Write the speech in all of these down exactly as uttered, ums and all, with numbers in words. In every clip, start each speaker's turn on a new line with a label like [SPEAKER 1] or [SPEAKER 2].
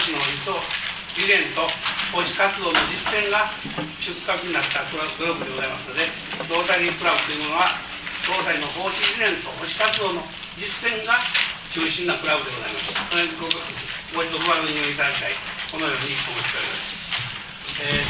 [SPEAKER 1] 師の理念と奉仕活動の実践が出格になったグループでございますので、ロータリークラブというものはロータリーの奉仕理念と奉仕活動の実践が中心なクラブでございます。それにごご一度ご確認をいただきたい、このように思っております。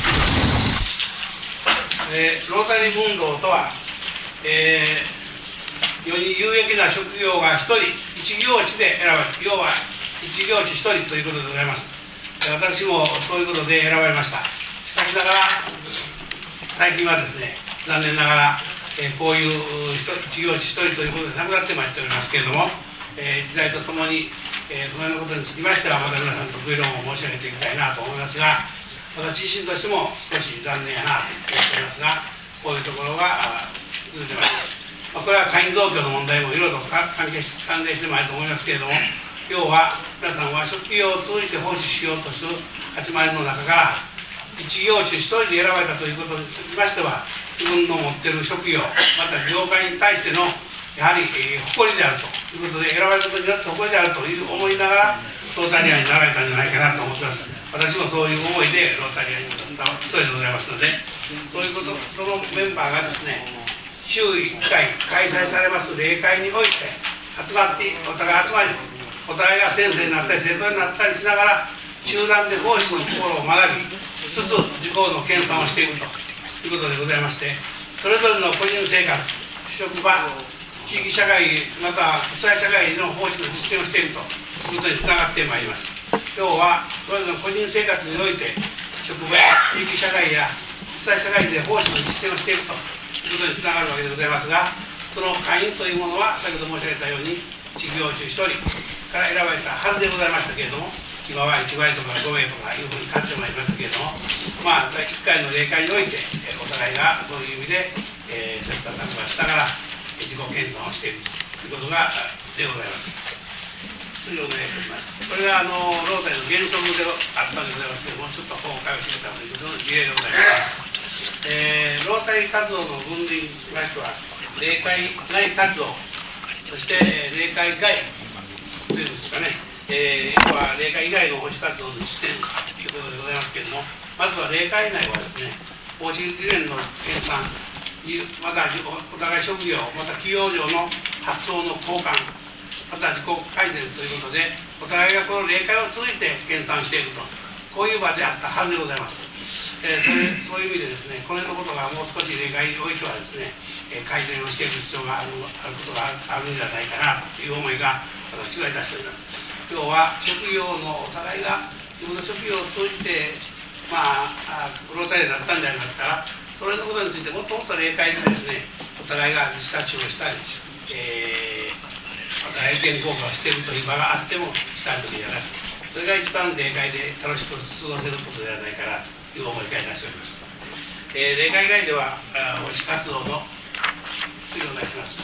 [SPEAKER 1] えーえー、ロータリー運動とは、えー、より有益な職業が一人一業地で選ばれる、要は一業地一人ということでございます。私もそういうことで選ばれました。しかしながら最近はですね、残念ながら、えー、こういう一業地一人ということでなくなってまいっておりますけれども、えー、時代とともに、えー、このようなことにつきましてはまた皆さんとご議論を申し上げていきたいなと思いますが、私自身としても少し残念やなと思っておりますが、こういうところが続いてまいります。まあ、これは会員増強の問題もいろいろと関係し関連してまいると思いますけれども、今日は皆さんは職業を通じて奉仕しようとする集まりの中から一業種一人で選ばれたということにつきましては、自分の持っている職業また業界に対してのやはり、えー、誇りであるということで、選ばれることによって誇りであるという思いながらロータリアンになられたんじゃないかなと思っています。私もそういう思いでロータリアンになった一人でございますので、そういうこと、そのメンバーがですね、週いっかい開催されます例会において集まってお互い集まり、お互いが先生になったり生徒になったりしながら集団で奉仕の心を学びつつ自己の研鑽をしていくということでございまして、それぞれの個人生活、職場、地域社会また国際社会の奉仕の実践をしているということにつながってまいります。今日はそれぞれの個人生活において職場や地域社会や国際社会で奉仕の実践をしていくということにつながるわけでございますが、その会員というものは先ほど申し上げたように一業種一人から選ばれたはずでございましたけれども、今はいちばいとかごめいとかいうふうに変わってまいりますけれども、まあいっかいの例会においてお互いがそういう意味で、えー、切磋琢磨しながら自己研鑽をしているということがでございます。次お願いいたします。これがあのロータリーの原則であったんでございますけれども、ちょっと今回を知れたということの事例でございます。えー、ロータリー活動の分類につきましては、例会内活動、そして例会外というんですかね、えー、要は例会以外の奉仕活動の実践ということでございますけれども、まずは例会内はですね、奉仕理念の研鑽、またお互い職業、また企業上の発想の交換、また自己改善ということで、お互いがこの例会を通じて研鑽していると、こういう場であったはずでございます。えー、それそういう意味でですね、この辺のことがもう少し例外においてはですね、えー、改善をしていく必要があるあることがあるんじゃないかなという思いが私はいたしております。今日は職業のお互いが自分の職業を通じて、まあ、ロータリーだったんでありますから、それのことについてもっともっと例会でですね、お互いがディスカッションをしたり、えー、また意見交換をしているという場があってもしたいときじゃなくて、それが一番例会で楽しく過ごせることではないかなという思いがいたしております。えー、例会外では奉仕活動の次お願いします。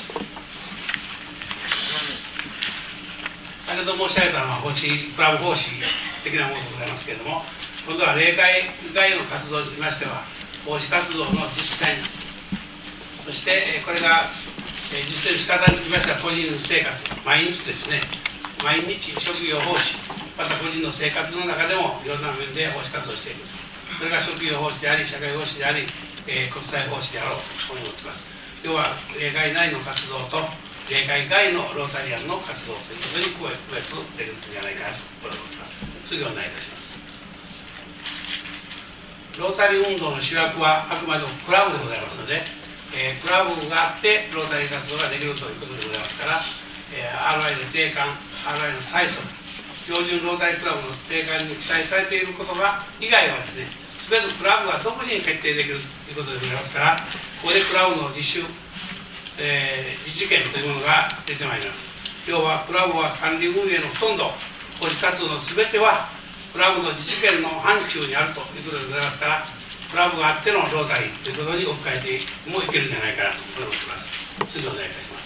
[SPEAKER 1] 先ほど申し上げたのは奉仕クラブ奉仕的なものでございますけれども、今度は例会外の活動につきましては奉仕活動の実践、そしてこれが実践の仕方につきましては個人生活、毎日ですね、毎日職業奉仕、また個人の生活の中でもいろんな面で奉仕活動をしている。それが職業奉仕であり、社会奉仕であり、えー、国際奉仕であろうと思っています。要は例会内の活動と例会外のロータリアンの活動ということに区別できるんじゃないかなと思っています。次お願いいたします。ロータリー運動の主役はあくまでもクラブでございますので、えー、クラブがあってロータリー活動ができるということでございますから、えー、アールアイ の定款、アールアイ の催促、標準ロータリークラブの定款に記載されている言葉以外はですね、全てクラブが独自に決定できるということでございますから、ここでクラブの自主、えー、自治権というものが出てまいります。要はクラブは管理運営のほとんど、奉仕活動の全てはクラブの自治権の範疇にあるということでございますから、クラブがあってのロータリーということに置き換えてもいけるんじゃないかなと思っています。次お願いいたします。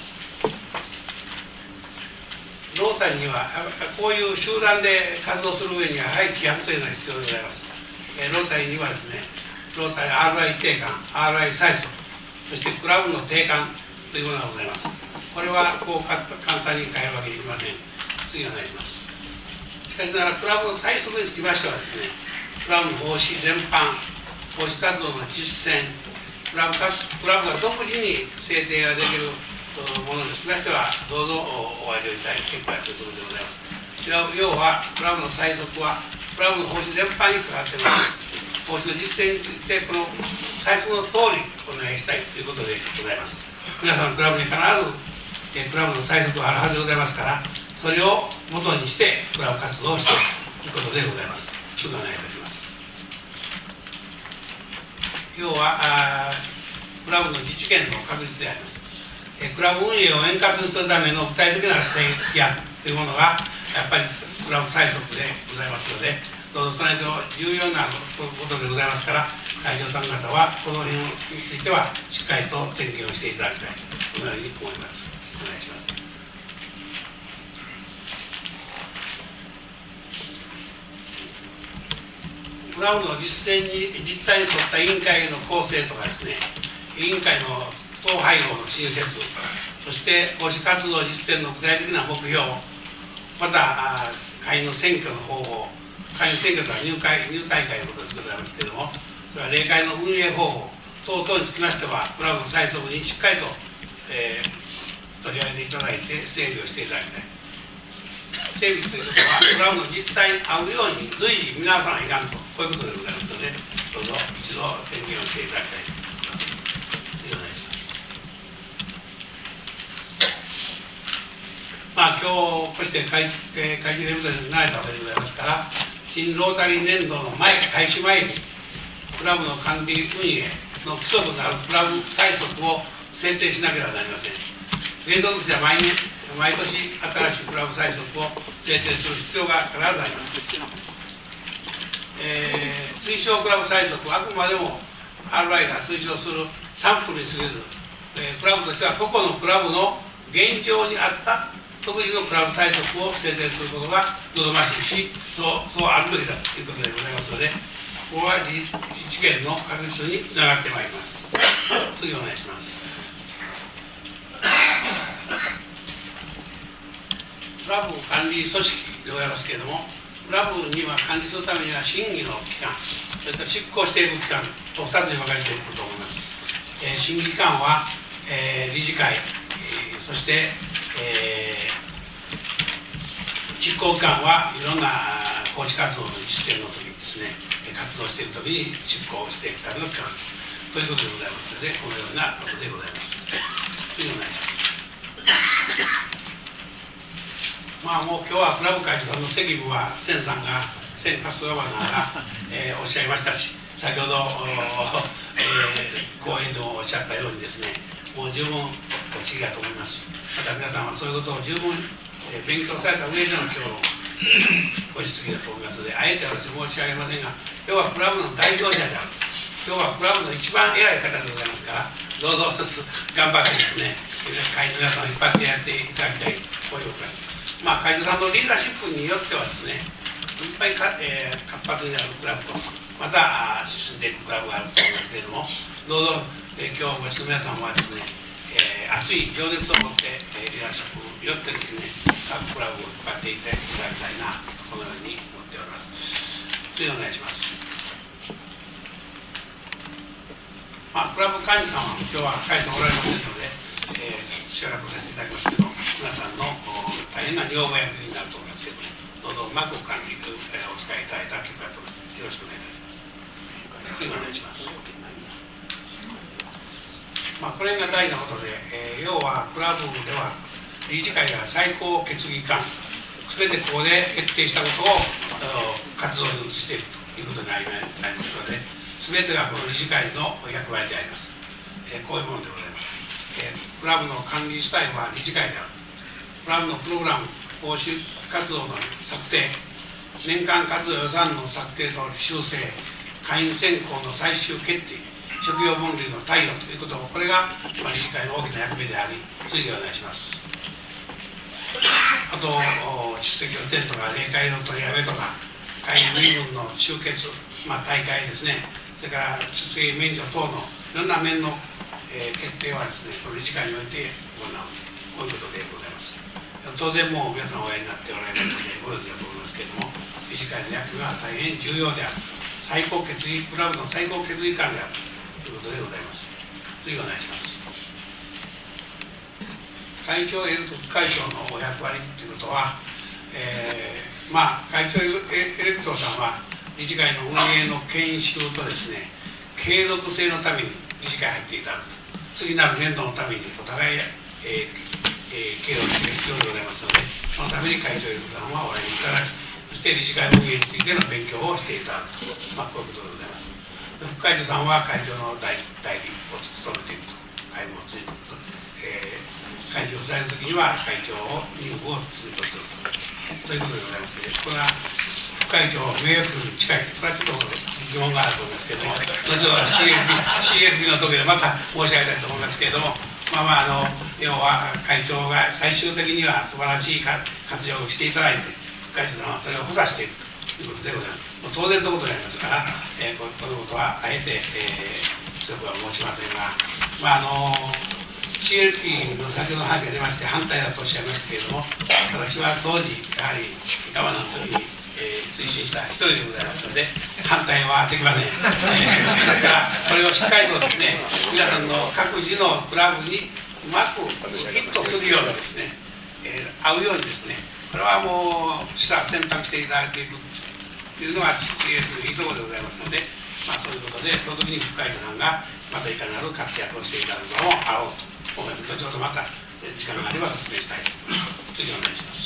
[SPEAKER 1] ロータリーにはこういう集団で活動する上にはやはり規約というのが必要でございます。えー、ロータリーにはですね、ロータリー アールアイ 定款、アールアイ 催促、そしてクラブの定款というものがございます。これはこう簡単に変えるわけにいきません。次お願いします。 しかしながらクラブの最速につきましてはですね、クラブの奉仕全般、奉仕活動の実践、クラブかクラブが独自に制定ができるものにつきましては、どうぞお愛情いただき結果ということでございます。要は、クラブの最速は、クラブの奉仕全般にかかってまいります。奉仕の実践について、この最速の通りお願いしたいということでございます。皆さん、クラブに必ず、クラブの最速があるはずでございますから、それを元にして、クラブ活動をしていくということでございます。よろしくお願いいたします。要は、クラブの自治権の確立であります。クラブ運営を円滑にするための具体的な制規案というものが、やっぱりクラブ最速でございますので、どうぞそれと重要なことでございますから、会長さん方はこの辺についてはしっかりと点検をしていただきたい、このように思います。お願いします。クラブの実践に実態に沿った委員会の構成とかですね、委員会の統廃合の新設、そして奉仕活動実践の具体的な目標、また会員の選挙の方法、会員選挙とは入会入大会のことでございますけれども、それは例会の運営方法等々につきましては、クラブの最速にしっかりと、えー、取り上げていただいて整備をしていただきたい。整備ということは、クラブの実態に合うように随時見直さないかんと、こういうことでございますので、どうぞ一度点検をしていただきたいと思います。お願いします。まあ、今日こうして会会議レベルになられたわけでございますから、新ロータリー年度の前、開始前に、クラブの管理運営の基礎となるクラブ最速を選定しなければなりません。原則としては毎年、毎年新しいクラブ最速を制定する必要が必ずあります。えー、推奨クラブ最速はあくまでも アールアイ が推奨するサンプルに過ぎず、えー、クラブとしては個々のクラブの現状に合った独自のクラブ最速を制定することが望ましいし、そうそうあるべきだということでございますので、ここは自治権の確立につながってまいります。次お願いします。クラブ管理組織でございますけれども、クラブには管理するためには審議の機関、それと執行していく機関とふたつに分かれていると思います。えー、審議機関は、えー、理事会、えー、そして、えー、執行機関はいろんな奉仕活動の実践の時にですね、活動していく時に執行していくための機関ということでございますので、このようなことでございます。次お願いします。まあもう今日はクラブ会長さんの責務は、千さんが、千パストガバナーが、えー、おっしゃいましたし、先ほど、えー、講演でもおっしゃったようにですね、もう十分お知りだと思います。また皆さんはそういうことを十分、えー、勉強された上での今日のご質疑だと思いますので、あえて私申し上げませんが、今日はクラブの代表者である、今日はクラブの一番偉い方でございますから、どうぞ一つ頑張ってですね、会員の皆さんを引っ張ってやっていただきたい、こういうことです。まあ、会長さんのリーダーシップによってはですね、いっぱいか、えー、活発になるクラブと、また進んでいくクラブがあると思いますけれども、どうぞ、えー、今日ご一緒の皆さんはですね、えー、熱い情熱を持って、えー、リーダーシップによってですね、各クラブを引っ張っていただきたいな、このように思っております。次お願いします。まあ、クラブ会員さんは今日は会員さんおられませんので、えー、しばらくさせていただきますけど、皆さんの大変な女房役になると思いますけど、どうぞうまく管理、えー、お使いいただいた結果と思います。よろしくお願いいたします。次お願いします。まあ、これが大事なことで、えー、要はクラブでは理事会が最高決議官、すべてここで決定したことを活動に移しているということになりますので、すべてがこの理事会の役割であります。えー、こういうものでございます。えー、クラブの管理主体は理事会である。クラブのプログラム、報酬活動の策定、年間活動予算の策定と修正、会員選考の最終決定、職業分類の対応ということを、これが、まあ、理事会の大きな役目であり、次お願いします。あと、出席予定とか、例会の取りやめとか、会員身分の集結、まあ、大会ですね、それから出席免除等のいろんな面の、えー、決定はですね、この理事会において行う、こういうことでございます。当然もう皆さんおやりになっておられるので、ご存知だと思いますますけれども、理事会の役目は大変重要である、最高決議、クラブの最高決議官であるということでございます。次お願いします。会長エルト副会長のお役割ということは、えー、まあ会長エレクトさんは理事会の運営の研修とですね、継続性のために理事会に入っていただく、次なる年度のためにお互い、えーえー、継続性が必要でございますので、そのために会長エレクトさんはお来日いただき、そして理事会運営についての勉強をしていただくと、まあ、こういうことでございます。副会長さんは会長の代代理を務めていると、会務をついて、えー、会長をされるときには会長を任務を続とすると、ということでございますので、これは副会長名誉に近い、これはちょっと疑問があると思いますけれども、後ほど シーエルピー のところでまた申し上げたいと思いますけれども、まあまあ、あの要は会長が最終的には素晴らしい活用をしていただいて、副会長さんはそれを補佐していくということでございます。もう当然のことでありますから、えー、こ, このことはあえて、えー、強くは申しませんが、まああの シーエルピー の先ほどの話が出まして反対だとおっしゃいましたけれども、私は当時やはりガバナンスに、えー、推進した一人でございますので、反対はできません。えー、ですからそれをしっかりとですね、皆さんの各自のクラブにうまくヒットするようにですね、えー、合うようにですね、これはもう選択していただいていくというのが シーエルピー のいいところでございますので、まあ、そういうことで、その時に副会長さんがまたいかなる活躍をしていただくのもあろうと思います。後ほどまた時間があれば説明したいと思います。次お願いします。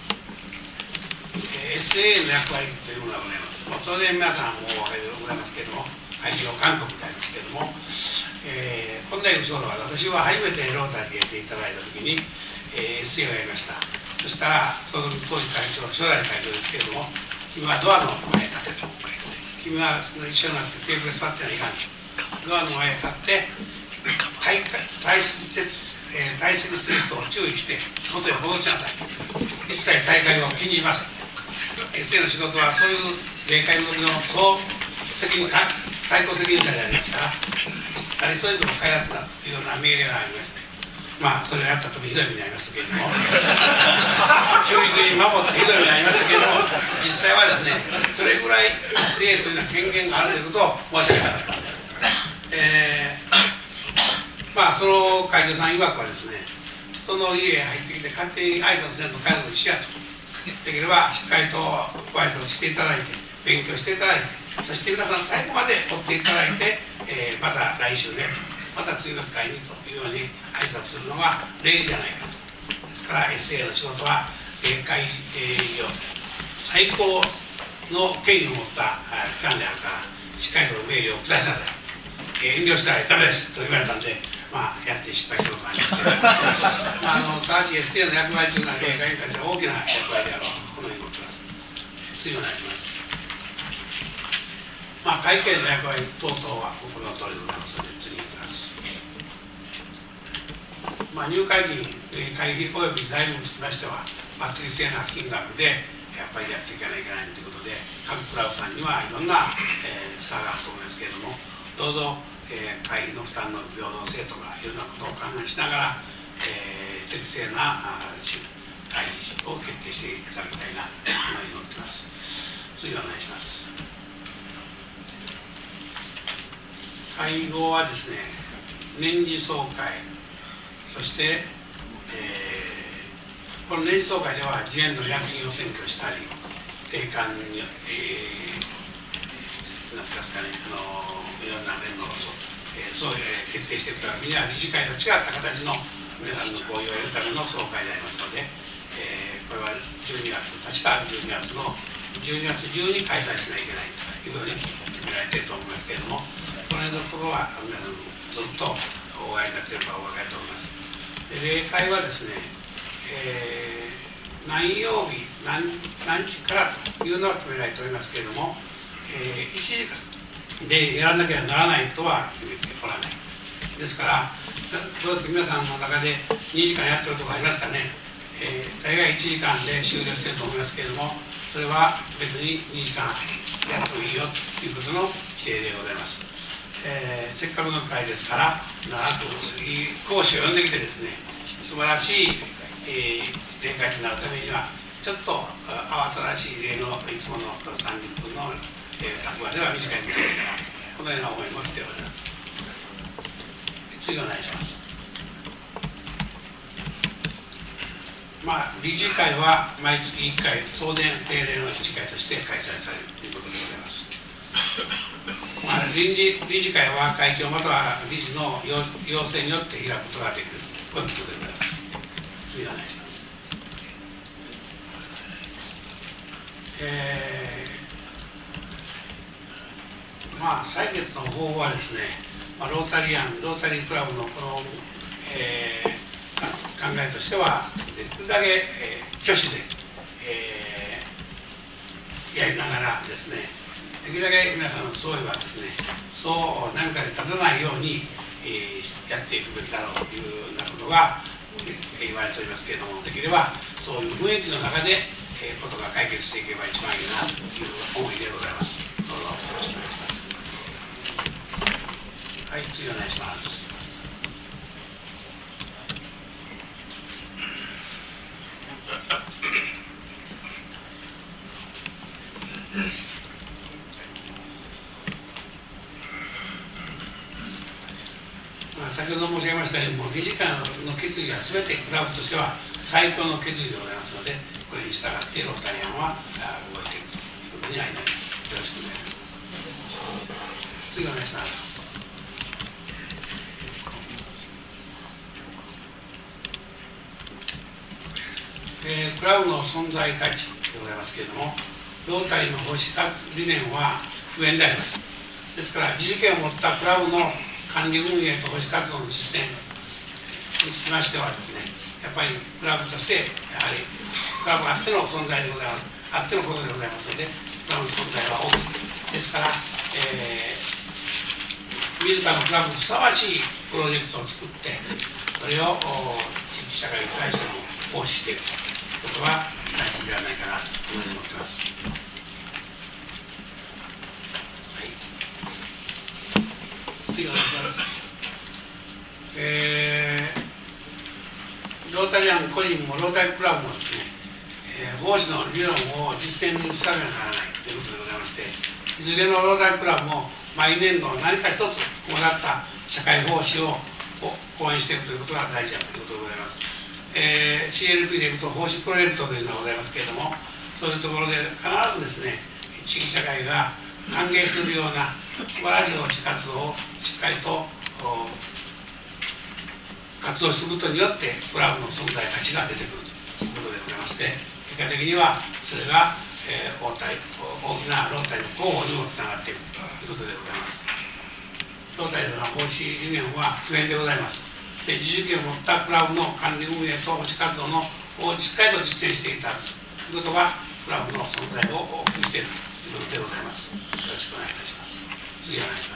[SPEAKER 1] えー、エスエー の役割というものがございます。もう当然皆さんもお分かりでございますけれども、会場勧告でありますけれども、えー、こんなエピソードは私は初めてロータリーでやっていただいたときに、えー、エスエー をやりました。そしたら、その当時会長、初代会長ですけれども、君はドアの前に立てと、君はその一緒になってテーブルに座ってはいかんと、ドアの前に立って退出えー、退出する人を注意して外へ戻しなさい、一切大会を禁じます。 エスエー の仕事はそういう例会の時の総責任最高責任者でありますから、誰一人でも開発だというような命令がありました。まあそれをやったときひどい目になりましたけれども忠実に守ってひどい目になりましたけれども、実際はですね、それぐらい エスエー というのは権限があるということを申し上げたかったんです。えーまあその会長さん曰くはですね、人の家へ入ってきて勝手に挨拶せんと帰るのと一緒やと、できればしっかりとご挨拶していただいて、勉強していただいて、そして皆さん最後まで追っていただいて、えー、また来週ね、また次の機会にというように挨拶するのが礼儀じゃないかと。ですから エスエー の仕事は霊界業、最高の権威を持った機関であるから、しっかりと命令を下しなさい、えー、遠慮したらダメですと言われたんで、まあ、やって失敗したことがありますけど、まあ、あのただし エスエー の役割というのは霊界に対しては大きな役割であろうとこのように思っています。次お願いします。まあ、会計の役割等々はこの通りでございますので、次に行きます。まあ、入会金、会費および財務につきましては、まあ、適正な金額でやっぱりやっていかないといけないということで、各クラブさんにはいろんな、えー、差があると思いますけれども、どうぞ、えー、会費の負担の平等性とかいろんなことを考えしながら、えー、適正な会費を決定していただきたいなというふうに思っています。次お願いします。会合はですね、年次総会、そして、えー、この年次総会では次年度役員を選挙したり、定款に、えー、なんていうんですかね、あのいろんな面の、えー、そういう決定していくためには、理事会と違った形の皆さんの合意を得るための総会でありますので、えー、これはじゅうにがつ、確かじゅうにがつのじゅうにがつ中に開催しないといけないということに決められていると思いますけれども、この辺のところは皆さんずっとお会いになっているかお分かりと思います。で、例会はですね、えー、何曜日何、何時からというのは決められておりますけれども、えー、いちじかんでやらなきゃならないとは決めておらない。ですから、どうですか、皆さんの中でにじかんやってるところありますかね。えー、大概いちじかんで終了していると思いますけれども、それは別ににじかんやってもいいよということの規定でございます。えー、せっかくの会ですから、長く講師を呼んできてですね、素晴らしい、えー、例会となるためには、 ちょっと慌ただしい例のいつものさんじゅっぷんの落語では短いんですが、このような思いもしております。次お願いします。まあ、理事会は毎月いっかい、東電定例の理事会として開催されるということでございます。まあ、臨時理事会は会長または理事の要請によって開くことができるということでございます。次お願いします。えー、まあ、採決の方法はですね、まあ、ロータリアン、ロータリークラブのこの、えー考えとしては、できるだけ、えー、挙手で、えー、やりながらですね、できるだけ皆さんの総意はですね、そう何かで立たないように、えー、やっていくべきだろうというようなことが言われておりますけれども、できればそういう雰囲気の中で、えー、ことが解決していけば一番いいなという思いでございます。どうぞよろしくお願いします。はい、次お願いします。先ほど申し上げましたように、もう理事会の決議はすべてクラブとしては最高の決議でございますので、これに従ってロータリアンは動いていくということになります。よろしくお願いします。次お願いします。えー、クラブの存在価値でございますけれども、ロータリーの方針理念は不変であります。ですから、自主権を持ったクラブの管理運営と保守活動の実践につきましてはですね、やっぱりクラブとしてやはりクラブあっての存在でございますあってのことでございますので、クラブの存在は大きいですから、えー、自らのクラブにふさわしいプロジェクトを作って、それを地域社会に対しても行使していくということは大切ではないかなと思っています。次お願いします。えー、ロータリアン個人もロータリークラブもですね、えー、奉仕の理論を実践に移さなきゃならないということでございまして、いずれのロータリークラブも毎年度何か一つこうなった社会奉仕を講演していくということが大事だということでございます。えー、シーエルピー でいうと奉仕プロジェクトというのがございますけれども、そういうところで必ずですね、地域社会が歓迎するような素晴らしい奉仕活動をしっかりと活動することによってクラブの存在価値が出てくるということでございまして、結果的にはそれが、えー、大, 大きなロータリーの広報にもつながっていくということでございます。ロータリーの奉仕理念は不変でございます。で、自主権を持ったクラブの管理運営と奉仕活動のをしっかりと実践していただくということがクラブの存在を大きくしているということでございます。よろしくお願いいたします。次お願いします。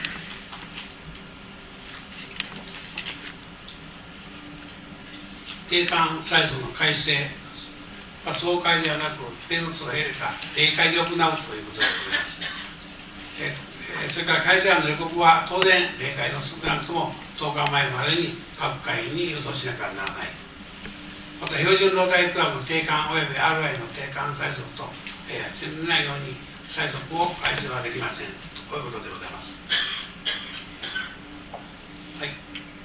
[SPEAKER 1] 定款歳出の改正、総会ではなく、定物を入れた定会で行うということでございます。えそれから改正案の予告は、当然、例会の少なくともとおかまえまでに各会員に郵送しなければならない。また、標準ロータリークラブの定款および アールアイ の定款歳出と、えー、通じないように歳出を改正はできません。こういうことでございます。はい。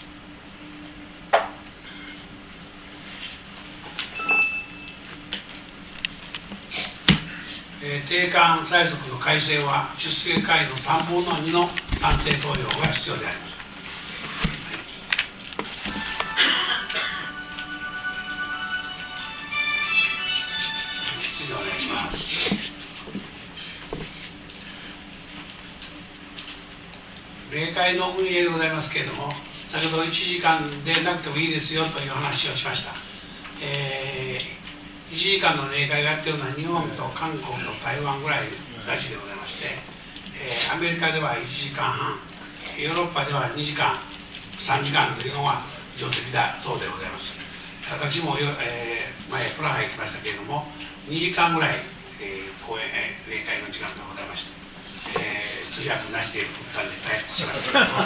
[SPEAKER 1] えー、定款歳出の改正は出席会のさんぶんのにの賛成投票が必要であります。はい、次お願いします。例会の運営でございますけれども、先ほどいちじかんでなくてもいいですよという話をしました。えーいちじかんの例会がやっているのは日本と韓国と台湾ぐらいらしいでございまして、えー、アメリカではいちじかんはん、ヨーロッパではにじかん、さんじかんというのが常識だそうでございます。私も、えー、前プラハ行きましたけれども、にじかんぐらい、えー、講演、例会の時間がございました。えー、通訳なしで振ったんで退屈しましたけれども、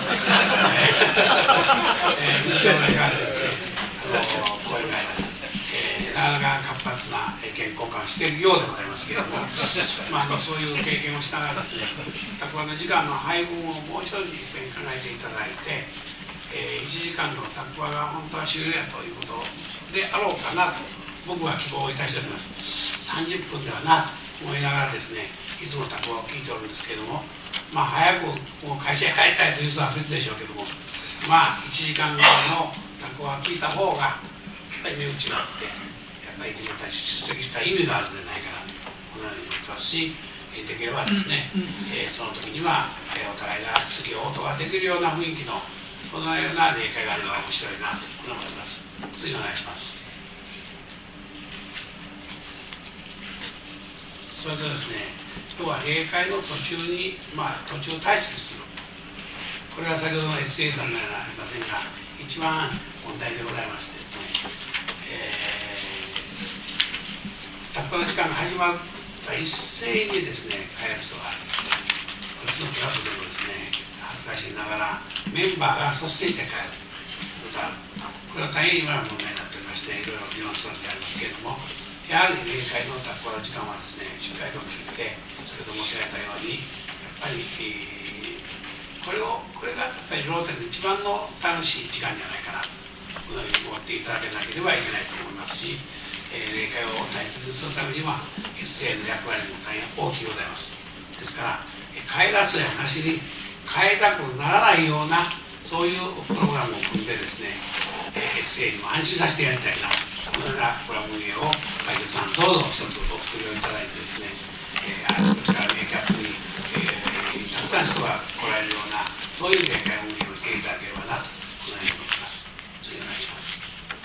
[SPEAKER 1] えー、日常の中でですね、あの講演がありました。なかなか活発な、え意交換しているようでございますけれども、まあ、あのそういう経験をしながらですね、たくあの時間の配分をもう一ついっぺん考えていただいて、えー、いちじかんのたくあが本当は終了やということであろうかなと僕は希望いたしております。さんじゅっぷんではなと思いながらですね、いつもたくあを聞いておるんですけれども、まあ早くもう会社へ帰りたいという人は別でしょうけども、まあいちじかんぐらいのたくあを聞いた方がやっぱり値打ちがあって、やっぱり自分たち出席した意味があるんじゃないかなとこのように思ってますし、できればですね、えー、その時には、えー、お互いが次応答ができるような雰囲気のそのような例会があれば面白いなと思います。次お願いします。それとですね、今日は例会の途中に、まあ、途中退席する、これは先ほどの エスエー さんのようなありませんが、一番問題でございましてですね、えー、たくあの時間が始まると一斉にですね、帰る人が、私のクラスでもですね、恥ずかしいながら、メンバーが率先して帰るということは、これは大変今の問題になっておりまして、いろいろ議論するのでありますけれども、やはり例会のたくあの時間はですね、しっかりと聞いて、それと申し上げたように、やっぱり、えー、これを、これがやっぱりローテルの一番の楽しい時間じゃないかな、このように思っていただけなければいけないと思いますし、えー、例会を大切にするためには、エスエー の役割も大変大きいございます。ですから、帰らずやなしに、変えたくならないような、そういうプログラムを組んでですね、えー、エスエー にも安心させてやりたいな。このようなプログラム運営を会長さんどうぞ一つお作りをいただいてですね、えー、あちこちからメーキャップに、えー、たくさん人が来られるようなそういうメーキャップ運営をしていただければなとこのように思います。次お願いします。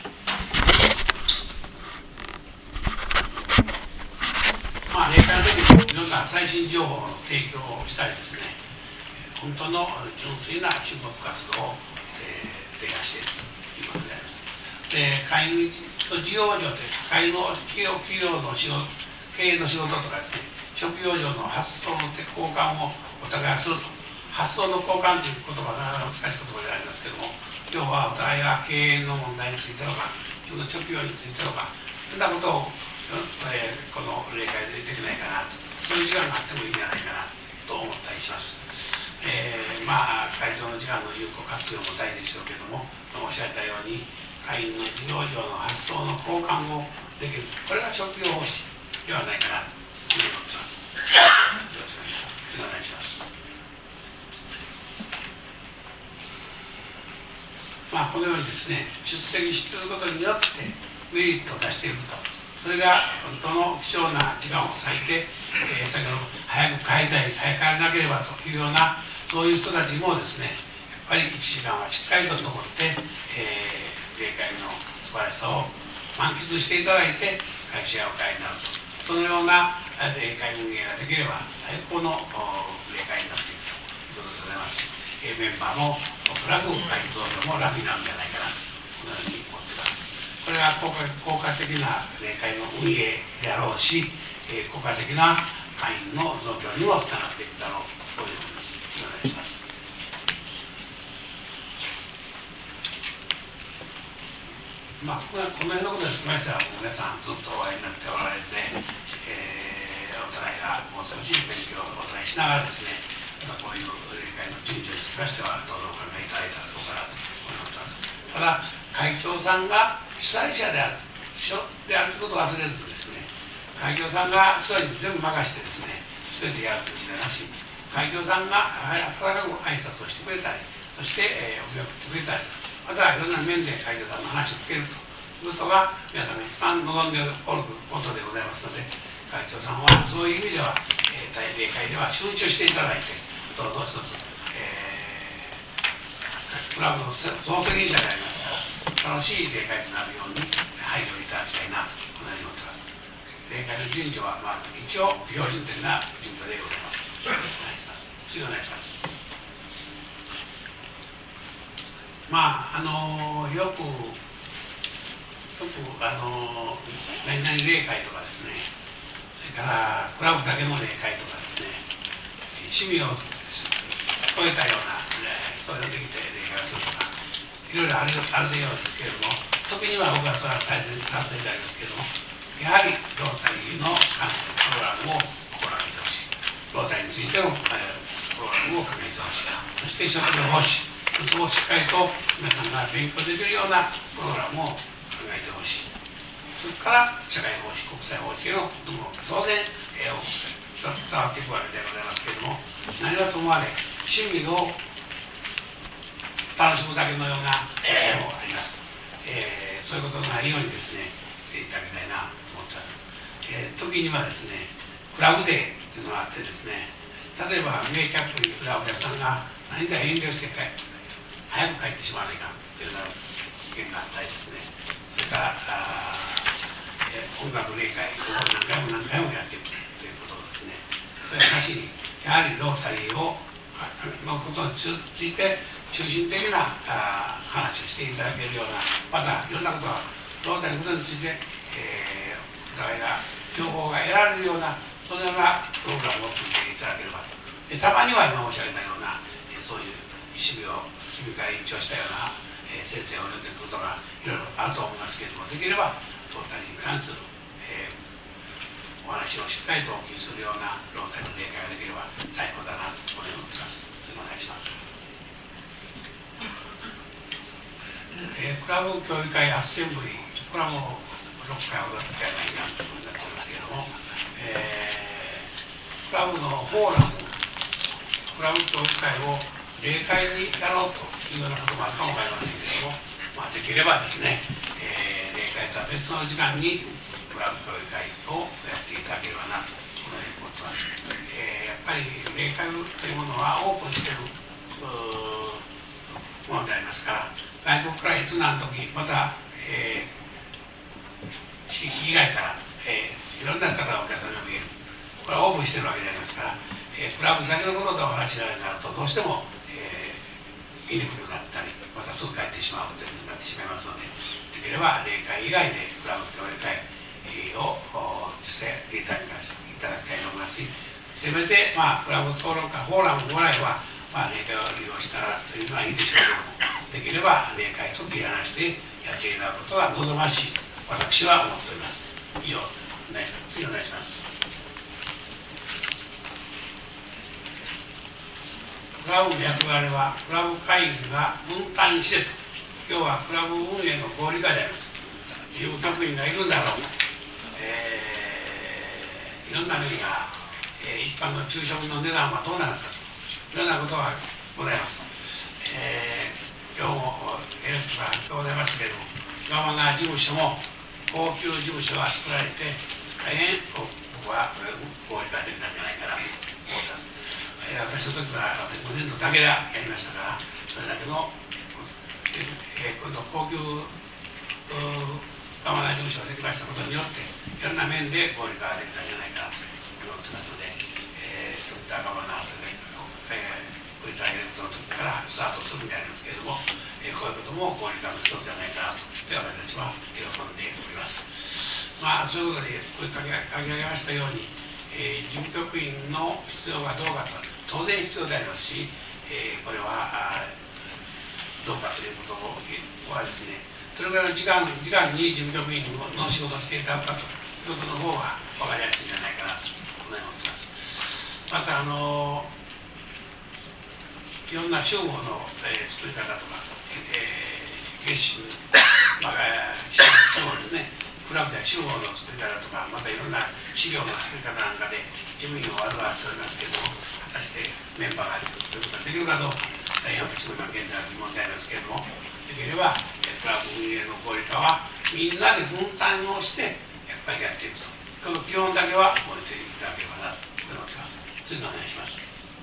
[SPEAKER 1] まあ例会の時にいろんな最新情報の提供をしたりですね、本当の純粋な中国活動を、えー、提案しているということであります。で会員と事業上で会員の企業企業の仕事、経営の仕事とかですね、職業上の発想の交換をお互いがすると、発想の交換という言葉はなかなか難しい言葉でありますけれども、今日はお互いが経営の問題についてとか、自分の職業についてとか、そんなことを、えー、この例会でできないかなと、そういう時間があってもいいんじゃないかなと思ったりします。えー、まあ会長の時間の有効活用も大事でしょうけれども、申し上げたように会員の事業上の発想の交換をできる、これが職業方針ではないかなというふうに思っています。よろしくお願いします。まあこのようにですね、出席していることによってメリットを出していくと、それが本当の貴重な時間を割いて、えー、先ほど早く帰りたい、早く帰らなければというようなそういう人たちもですね、やっぱりいちじかんはしっかりと残って、えー例会の素晴らしさを満喫していただいて会社をお帰りになると、そのような例会運営ができれば最高の例会になっていくということでございます。メンバーもおそらく会員増量も楽になるんじゃないかなとこのように思っています。これが効果、効果的な例会の運営であろうし、効果的な会員の増強にもつながっていくだろうということです。お願いします。まあ、この辺のことにつきましては、皆さんずっとお会いになっておられて、えー、お互いがもう少し勉強をお互いしながらですね、まあ、こういう例会の順序につきましては、どうぞお考えいただいたらどうかなと思ってます。ただ、会長さんが主催者である、書であることを忘れずですね、会長さんがそれに全部任せてですね、一人でやるということでなし、会長さんが温かく挨拶をしてくれたり、そして、えー、お見送ってくれたり、またいろんな面で会長さんの話を聞けるということが皆さんが一番望んでいることでございますので、会長さんはそういう意味では、えー、大例会では集中していただいて、どうぞ一つ、えー、クラブの総責任者でありますから、楽しい例会となるように配慮いただきたいなとこのように思っています。例会の順序は、まあ、一応標準的な順序でございます。よろしくお願いします。次お願いします。まああのー、よく、よく、あのー、何々例会とかですね、それからクラブだけの例会とかですね、趣味を超えたような人を呼んできて例会をするとか、いろいろあるあるようですけれども、時には僕はそれは最善賛成でありますけれども、 やはりロータリーの関するプログラムを行ってほしい、ロータリーについての、えー、プログラムを考えてほしい、そして職業奉仕をしっかりと皆さんが勉強できるようなプログラムを考えてほしい。それから社会奉仕、国際奉仕へのことも当然、えー、伝わっていくわけでございますけれども、何はともあれ趣味を楽しむだけのようなこともあります、えー、そういうことのないようにですねしていただきたいなと思ってます、えー、時にはですねクラブデーというのがあってですね、例えば名キャップに来たお客さんが何か遠慮して帰早く帰ってしまわないかというような意見があったりですね、それからえー、音楽例会を何回も何回もやっていくということですね。それはなしにやはりロータリーをのことについて中心的なあ話をしていただけるような、またいろんなことがロータリーのことについて、えー、お互いが情報が得られるようなそのようなプログラムを組んでいただければと。でたまには今申し上げたような、えー、そういう趣味を趣味から延長したような、えー、先生を呼んでいくことがいろいろあると思いますけれども、できればロータリーに関する、えー、お話をしっかりとお聞きするようなロータリーの例会ができれば最高だなと思っています。次お願いします。えー、クラブ協議会アッセンブリー、これはもうろっかいほど機会がいいなということになっておりますけれども、えー、クラブのフォーラム、クラブ協議会を例会にやろうというようなこともあるかもわかりませんけれども、まあ、できればですね、えー、例会とは別の時間にクラブ協議会をやっていただければなと思っています。えー、やっぱり例会というものはオープンしているものでありますから、外国からいつ何時また、えー、地域以外から、えー、いろんな方がお客さんが見える、これはオープンしているわけでありますから、えー、クラブだけのことでお話しになるとどうしても、えー、言いにくくなったりまたすぐ帰ってしまうということになってしまいますので、できれば例会以外でクラブ協議会を実践していただきたいと思いますし、せめて、まあ、クラブ討論会フォーラムぐらいは、まあ、例会を利用したらというのはいいでしょうけども、できれば例会と切り離してやっていただくことが望ましいと私は思っております。以上、お願いします。次お願いします。クラブの役割はクラブ会議が分担してと、要はクラブ運営の合理化であります。事務局員がいるんだろう、えー、いろんな面が、えー、一般の昼食の値段はどうなるかというようなことがございます。えー今日もエレクトラがございますけれども、ガマナ事務所も高級事務所が作られて大変僕は合理化できたんじゃないかなと思います。えー、私の時は私ごねん度だけでやりましたから、それだけの、えー、今度高級ガマナ事務所ができましたことによっていろんな面で合理化ができたんじゃないかなと思ってますので、えー、そういったガマナそれで、えーこういったエレクトの時からスタートするんでありますけれども、えー、こういうことも合理化の一つじゃないかなと私たちは喜んでおります。まあそういうことでこう書き上げましたように、えー、事務局員の必要がどうかと当然必要でありますし、えー、これはどうかということはですね、それぐらいの時間時間に事務局員の仕事をしていただくかということの方が分かりやすいんじゃないかなと思ってます。またあのいろんな商法の、えー、作り方とか、えー、月収、まあ、商法ですね、クラブでは商法の作り方とか、またいろんな資料の作り方なんかで事務員を悪はしておりますけれども、果たしてメンバーがということができるかどうか、大変私の現在の疑問でありますけれども、できればクラブ運営の合理化はみんなで分担をしてやっぱりやっていくと、この基本だけは覚えていただければなと思っています。次お願いします。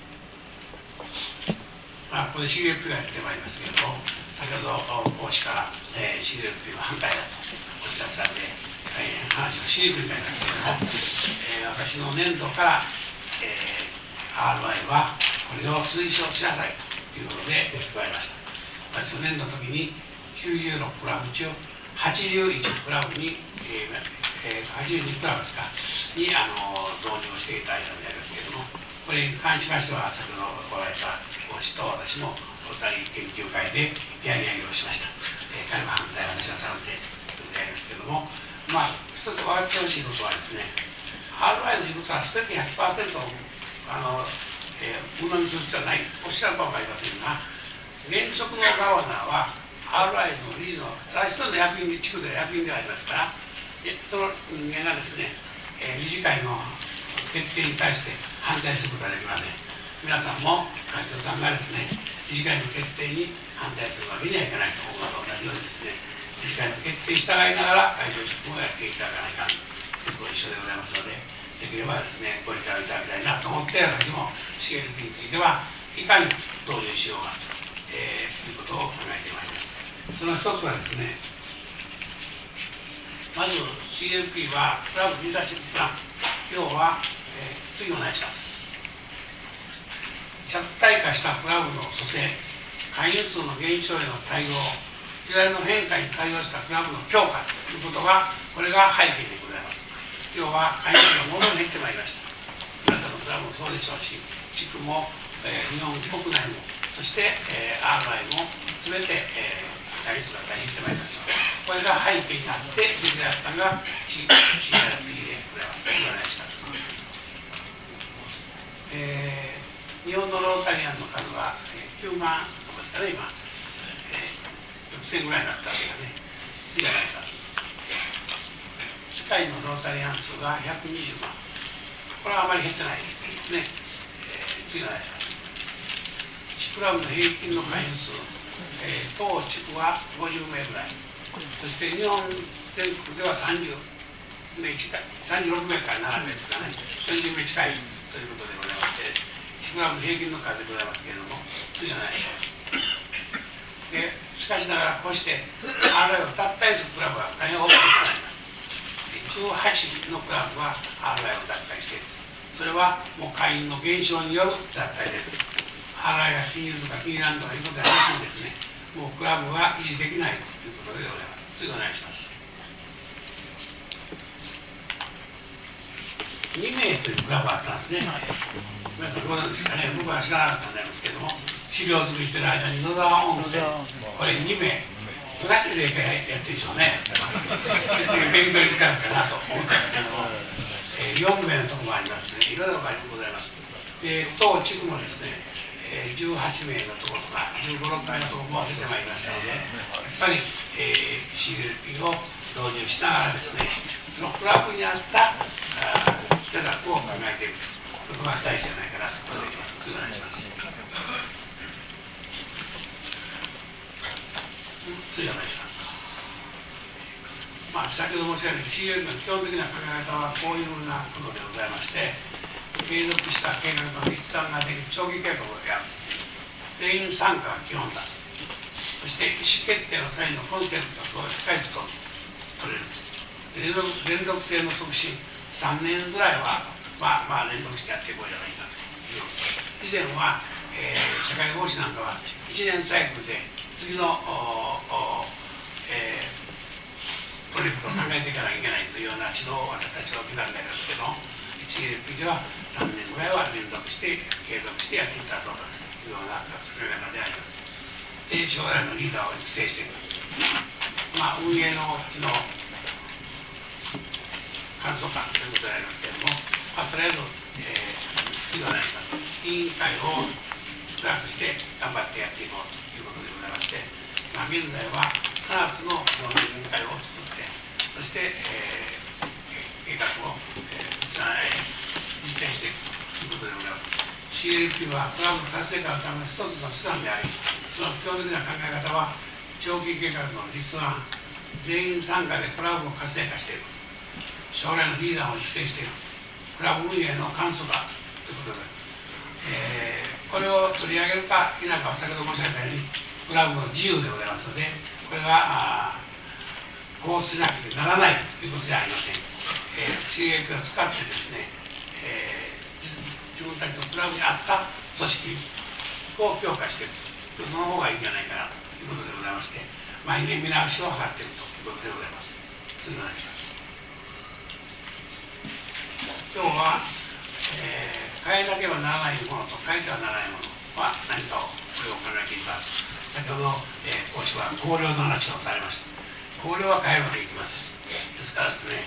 [SPEAKER 1] まあ、ここで シーエルピー が出てまいりますけれども、先ほど講師から、えー、シーエルピー は反対だとおっしゃったんで、大変話がしにくいんですけれども、えー、私の年度から、えー、アールアイ はこれを推奨しなさいということで言われました。私の年度の時にきゅうじゅうろくクラブ中はちじゅういちクラブに、えーえー、はちじゅうにクラブですかにあの導入をしていただいたんでありますけれども、これに関しましては先ほどおられた講師と私もロータリー研究会でやり上げをしました。えー、彼は反対、私は賛成ということでありますけれども、まあ一つ分かっってほしいことはですね、アールアイ の言うことは全て ひゃくパーセント あの、えー、鵜呑みする必要はない、おっしゃるかも分かりませんが、現職のガバナーは アールアイ の理事のただ一人の役員、地区で役員でありますから、その人間がですね、えー、理事会の決定に対して反対することはできません。皆さんも会長さんがですね、理事会の決定に反対するわけにはいかないと、僕は同じようにですね、理事会の決定に従いながら会長職をやっていただかないかんということと一緒でございますので、できればですね、ご理解をいただきたいなと思って、私も シーエルピー についてはいかに導入しようかと、えー、いうことを考えてまいります。その一つはですね、まず シーエルピー はクラブリーダーシッププラン、要は、えー、次お願いします。弱体化したクラブの組成、会員数の減少への対応、時代の変化に対応したクラブの強化ということが、これが背景でございます。要は会員数が戻り減ってまいりました。皆さんのクラブもそうでしょうし、地区も、えー、日本国内も、そして、えー、アールアイ も全て、えー、会員数が大変減ってまいりました。これが背景にあって出来上がったのが シーアールピー でございます。お願いします。えー日本のロータリアンの数は、えー、きゅうまんですかね、今、えー、ろくせんぐらいになったわけがね、次お願いします。世界のロータリアン数がひゃくにじゅうまん、これはあまり減ってないですね。えー、次お願いします。いちクラブの平均の会員数、えー、当地区はごじゅうめいぐらい、そして日本全国ではさんじゅうめい近い、さんじゅうろくめいからななめいですかね、さんじゅうめい近いということでございまして、クラブの平均の数でございますけれども、次お願いします。でしかしながらこうして アールアイ を脱退するクラブは大変多くなります。じゅうはちのクラブは アールアイ を脱退している。それはもう会員の減少による脱退です。アールアイ が気に入るとか気に入らんとかいうことではなしにですね、もうクラブは維持できないということでございます。次お願いします。にめいというクラブがあったんですね。皆さんどうなんですかね、僕は知らなかったんですけども、資料作りしてる間に野沢温泉、これにめい、昔でやってるでしょうね、勉強に使うかなと思ったんですけども、えー、よんめいのところもありますね、いろいろな場合でございます。で当地区もですね、えー、じゅうはちめいのところとか、じゅうご、ろっかいのところも出てまいりましたので、やっぱり、えー、シーエルピー を導入しながらですね、そのクラブにあった施策を考えていくことが大事じゃないかなと思います。次お願いします。次お願いします。まあ、先ほど申し上げた シーエルピー の基本的な考え方はこういうふうなことでございまして、継続した計画の立案ができる長期計画をやる。全員参加が基本だ。そして意思決定の際のコンセプトをしっかりと取れる。連続、連続性の促進、さんねんぐらいはまあまあ連続してやっていこうじゃないかという。以前は、えー、社会奉仕なんかはいちねんサイクルで次の、えー、プロジェクトを考えていかなきゃいけないというような指導を私たちは受けたんですけど、シーエルピー ではさんねんぐらいは連続して継続してやっていただこうというような作り方であります。で将来のリーダーを育成していく、まあ、運営の機能簡素化ということでありますけれども、まあ、とりあえず、えー、次は何か委員会を少なくして頑張ってやっていこうということでございまして、まあ、現在はななつの常任委員会を作って、そして、えー、計画を、えー、実践していくということでございます。シーエルピー はクラブ活性化のための一つの手段であり、その基本的な考え方は長期計画の立案、全員参加でクラブを活性化していく、将来のリーダーを育成している、クラブ運営の簡素化ということで、えー、これを取り上げるか否かは先ほど申し上げたようにクラブの自由でございますので、これがこうしなきゃならないということではありません。えー、シーエルピー を使ってですね、えー、自分たちのクラブに合った組織を強化していく、その方がいいんじゃないかなということでございまして、毎年見直しを図っているということでございます。次お願いします。今日は、えー、変えなければならないものと変えてはならないものは何かをこれを考えています。先ほど、えー、講師は綱領の話をされました。綱領は変えるわけいきます。ですからですね、変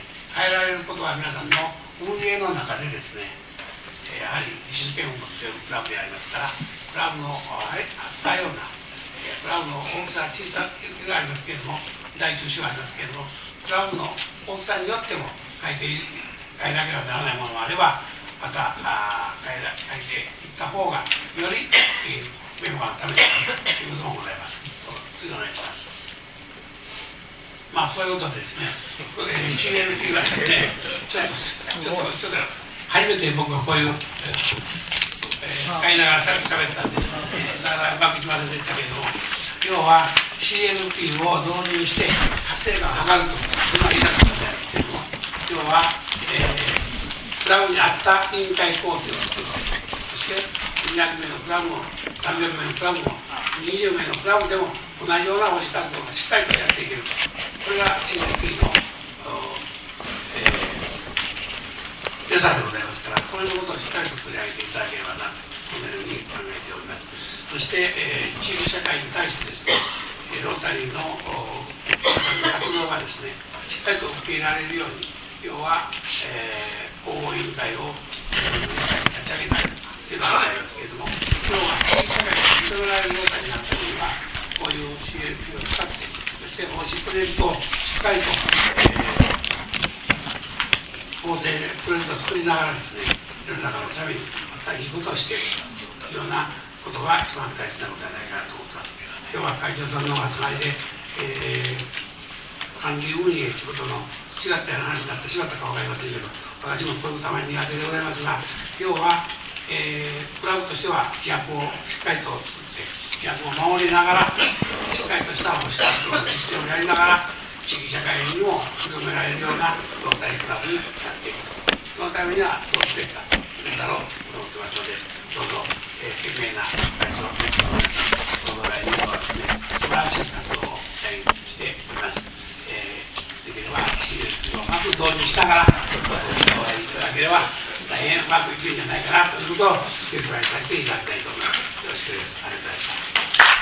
[SPEAKER 1] 変えられることは皆さんの運営の中でですね、やはり技術権を持っているクラブでありますから、クラブのあったような、クラブの大きさ、小さがありますけれども、大中小がありますけれども、クラブの大きさによっても変えて変えなければならないものもあれば、またあ変えら変えていった方がより、えー、メンバーのためになるということもございます。次お願いします。まあそういうことでですね、えー、シーエルピー はですね、ちょっとちょっとちょっと初めて僕がこういう、えーえー、使いながらしゃべったんで、えー、だからうまくいきませんでしたけれども、要は シーエルピー を導入して活性化を図るというのは言いたかったんですけれども、要は、えークラブに合った委員会構成を作る、そしてにひゃくめいのクラブもさんびゃくめいのクラブもにじゅうめいのクラブでも同じような推し活動がしっかりとやっていけると、これが シーエルピー の、えー、良さでございますから、これのことをしっかりと取り上げていただければなと、このように考えております。そして、えー、地域社会に対してですね、ロータリーの活動がですね、しっかりと受け入れられるように、要は、えー、広報委員会を立ち上げたいというのがありますけれども、要は地域社会が認められる状態になったには、こういう シーエルピー を使って、そして方針プレートをしっかりと、えー、構成プレートを作りながらですね、世の中のためにまたいいことをしているというようなことが一番大切なことではないかなと思ってます。今日は会長さんのお集まりで、えー、管理運営ということの違ったような話になってしまったか分かりませんけど、私もこういうことはあまり苦手でございますが、要は、えー、クラブとしては規約をしっかりと作って、規約を守りながら、しっかりとした保守活動の実践をやりながら、地域社会にも認められるようなロータリークラブになっていくと。そのためにはどうすべきかというだろうと思ってますので、どうぞ、えー、懸命な会長のそのぐらいにはですね、素晴らしい活動をしております。できれば シーエルピー をうまく導入しながらおやりいただければ大変うまくいくんじゃないかなということを付け加えさせていただきたいと思います。よろしくお願いします。ありがとうございました。